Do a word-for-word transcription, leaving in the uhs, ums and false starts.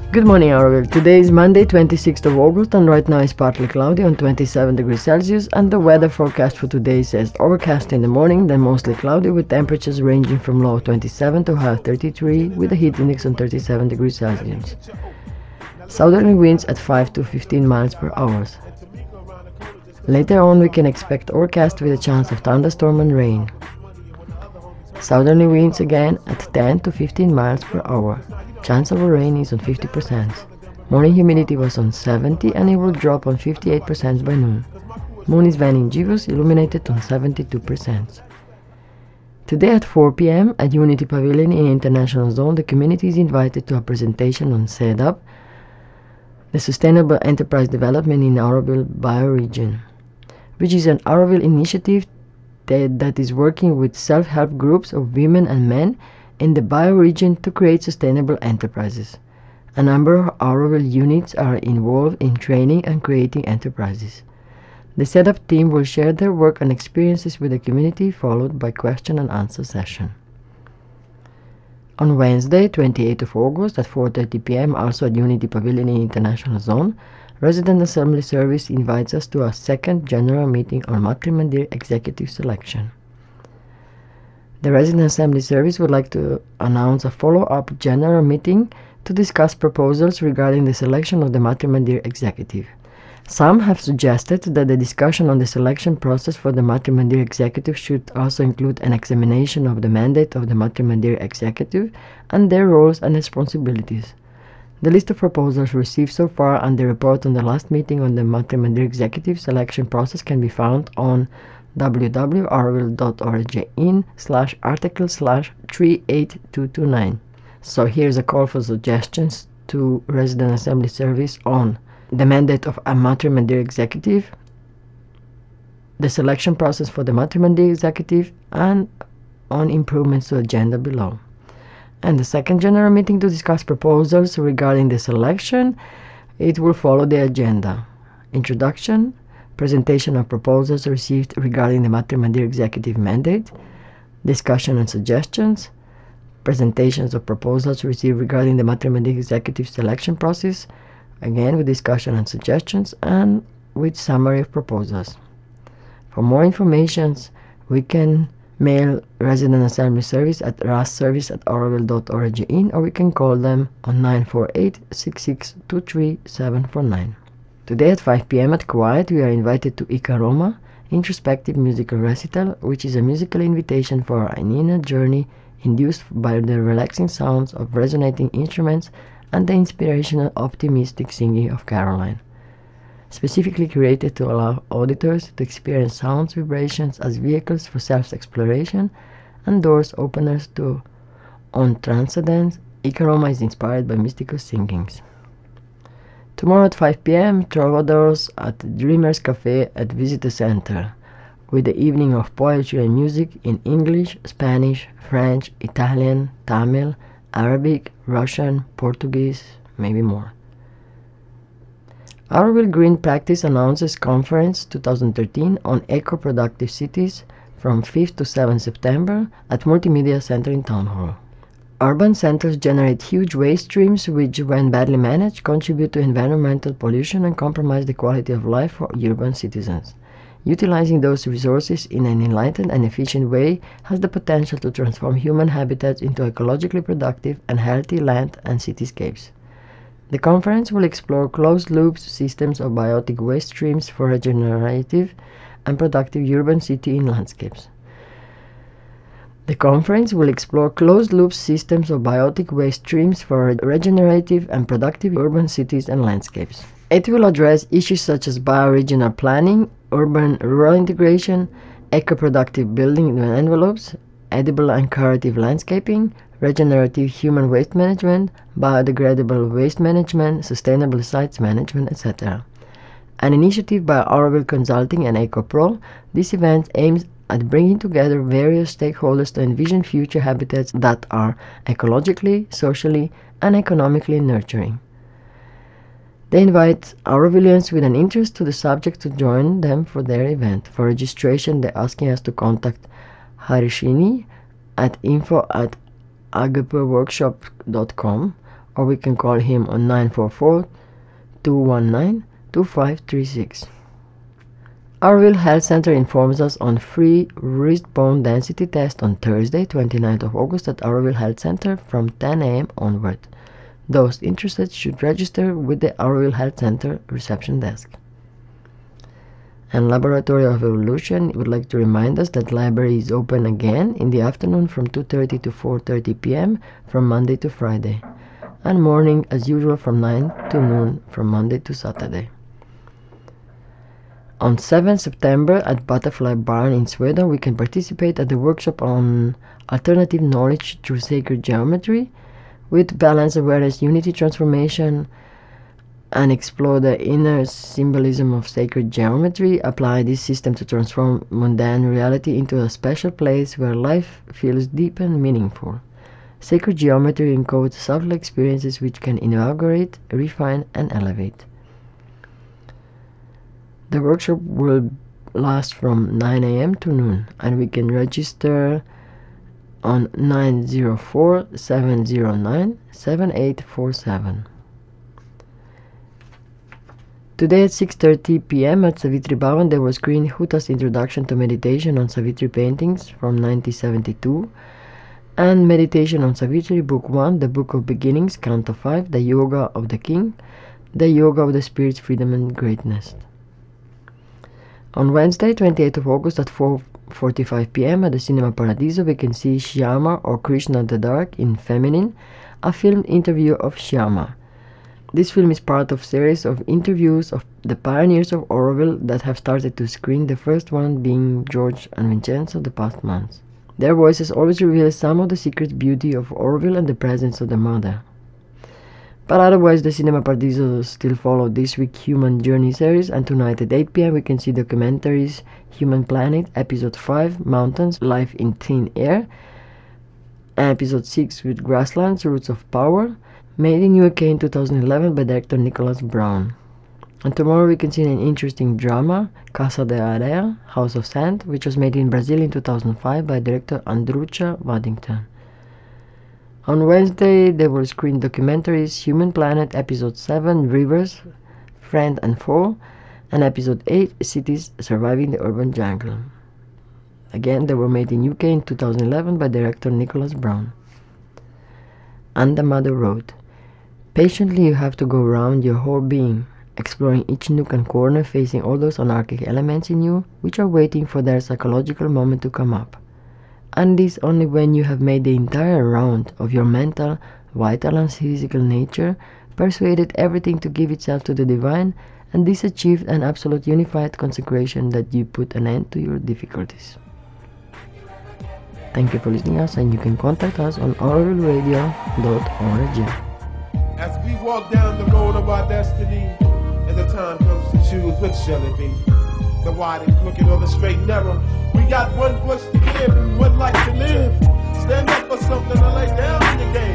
Good morning, Auroville. Today is Monday, twenty-sixth of August, and right now it's partly cloudy on twenty-seven degrees Celsius, and the weather forecast for today says overcast in the morning, then mostly cloudy with temperatures ranging from low twenty-seven to high thirty-three, with a heat index on thirty-seven degrees Celsius. Southerly winds at five to fifteen miles per hour. Later on we can expect overcast with a chance of thunderstorm and rain. Southerly winds again at ten to fifteen miles per hour. Chance of rain is on fifty percent. Morning humidity was on seventy and it will drop on fifty-eight percent by noon. Moon is waning gibbous, illuminated on seventy-two percent. Today at four p m at Unity Pavilion in International Zone, the community is invited to a presentation on S E D A P, the Sustainable Enterprise Development in Auroville Bioregion, which is an Auroville initiative that, that is working with self-help groups of women and men in the bioregion to create sustainable enterprises. A number of Auroville units are involved in training and creating enterprises. The S E D A P team will share their work and experiences with the community, followed by question and answer session. On Wednesday, twenty-eighth of August at four thirty p m, also at Unity Pavilion in International Zone, Resident Assembly Service invites us to a second general meeting on Matre Mandir executive selection. The Resident Assembly Service would like to announce a follow-up general meeting to discuss proposals regarding the selection of the Matre Mandir executive. Some have suggested that the discussion on the selection process for the Matre Mandir executive should also include an examination of the mandate of the Matre Mandir executive and their roles and responsibilities. The list of proposals received so far and the report on the last meeting on the Matre Mandir executive selection process can be found on w w w dot auroville dot org in slash article slash three eight two two nine. So here's a call for suggestions to Resident Assembly Service on the mandate of a Matre Mandir executive, the selection process for the Matre Mandir executive, and on improvements to the agenda below. And the second general meeting to discuss proposals regarding the selection, it will follow the agenda. Introduction, presentation of proposals received regarding the Matre Mandir executive mandate, discussion and suggestions, presentations of proposals received regarding the Matre Mandir executive selection process, again with discussion and suggestions, and with summary of proposals. For more information, we can mail Resident Assembly Service at rasservice at auroville dot org in, or we can call them on nine four eight, six six two three, seven four nine. Today at five p m at Quiet, we are invited to Ikaroma, introspective musical recital, which is a musical invitation for an inner journey induced by the relaxing sounds of resonating instruments and the inspirational, optimistic singing of Caroline, specifically created to allow auditors to experience sounds vibrations as vehicles for self-exploration and doors openers to on transcendence. Ikaroma is inspired by mystical singings. Tomorrow at five p m, Trovadors at Dreamers Cafe at Visitor Center, with the evening of poetry and music in English, Spanish, French, Italian, Tamil, Arabic, Russian, Portuguese, maybe more. Auroville Green Practice announces Conference twenty thirteen on Eco-Productive Cities from fifth to seventh September at Multimedia Center in Town Hall. Urban centers generate huge waste streams which, when badly managed, contribute to environmental pollution and compromise the quality of life for urban citizens. Utilizing those resources in an enlightened and efficient way has the potential to transform human habitats into ecologically productive and healthy land and cityscapes. The conference will explore closed-loop systems of biotic waste streams for regenerative and productive urban city in landscapes. The conference will explore closed-loop systems of biotic waste streams for regenerative and productive urban cities and landscapes. It will address issues such as bioregional planning, urban-rural integration, eco-productive building envelopes, edible and curative landscaping, regenerative human waste management, biodegradable waste management, sustainable sites management, et cetera. An initiative by Auroville Consulting and EcoPro, this event aims at bringing together various stakeholders to envision future habitats that are ecologically, socially, and economically nurturing. They invite Aurovillians with an interest to the subject to join them for their event. For registration, they're asking us to contact Harishini at info at agapeworkshop dot com or we can call him on nine four four, two one nine, two five three six. Auroville Health Center informs us on free wrist bone density test on Thursday, twenty-ninth of August at Auroville Health Center from ten a m onward. Those interested should register with the Auroville Health Center reception desk. And Laboratory of Evolution would like to remind us that library is open again in the afternoon from two thirty to four thirty p m from Monday to Friday, and morning as usual from nine to noon from Monday to Saturday. On seventh September at Butterfly Barn in Sweden, we can participate at the workshop on alternative knowledge through sacred geometry with balance, awareness, unity, transformation, and explore the inner symbolism of sacred geometry. Apply this system to transform mundane reality into a special place where life feels deep and meaningful. Sacred geometry encodes subtle experiences which can inaugurate, refine, and elevate. The workshop will last from nine a m to noon, and we can register on nine zero four, seven zero nine, seven eight four seven. Today at six thirty p m at Savitri Bhavan there was screened Huta's Introduction to Meditation on Savitri Paintings from nineteen seventy-two and Meditation on Savitri Book one, The Book of Beginnings, Count of Five, The Yoga of the King, The Yoga of the Spirit's Freedom and Greatness. On Wednesday, twenty-eighth of August at four forty-five p m at the Cinema Paradiso we can see Shyama or Krishna the Dark in Feminine, a filmed interview of Shyama. This film is part of a series of interviews of the pioneers of Auroville that have started to screen, the first one being George and Vincenzo the past months. Their voices always reveal some of the secret beauty of Auroville and the presence of the Mother. But otherwise, the Cinema Paradiso still follow this week Human Journey series, and tonight at eight p m we can see documentaries Human Planet, Episode five, Mountains, Life in Thin Air, and Episode six with Grasslands, Roots of Power, made in U K in two thousand eleven by director Nicholas Brown. And tomorrow we can see an interesting drama, Casa de Areia, House of Sand, which was made in Brazil in two thousand five by director Andrucha Waddington. On Wednesday they will screen documentaries Human Planet, Episode seven, Rivers, Friend and Foe, and Episode eight, Cities Surviving the Urban Jungle. Again, they were made in U K in two thousand eleven by director Nicholas Brown. And the Mother Road. Patiently you have to go around your whole being, exploring each nook and corner, facing all those anarchic elements in you which are waiting for their psychological moment to come up. And this only when you have made the entire round of your mental, vital and physical nature, persuaded everything to give itself to the divine, and this achieved an absolute unified consecration that you put an end to your difficulties. Thank you for listening us, and you can contact us on auroville radio dot org. As we walk down the road of our destiny, and the time comes to choose, which shall it be? The wide and crooked or the straight and narrow? We got one voice to give and one life to live. Stand up for something or lay down in the game.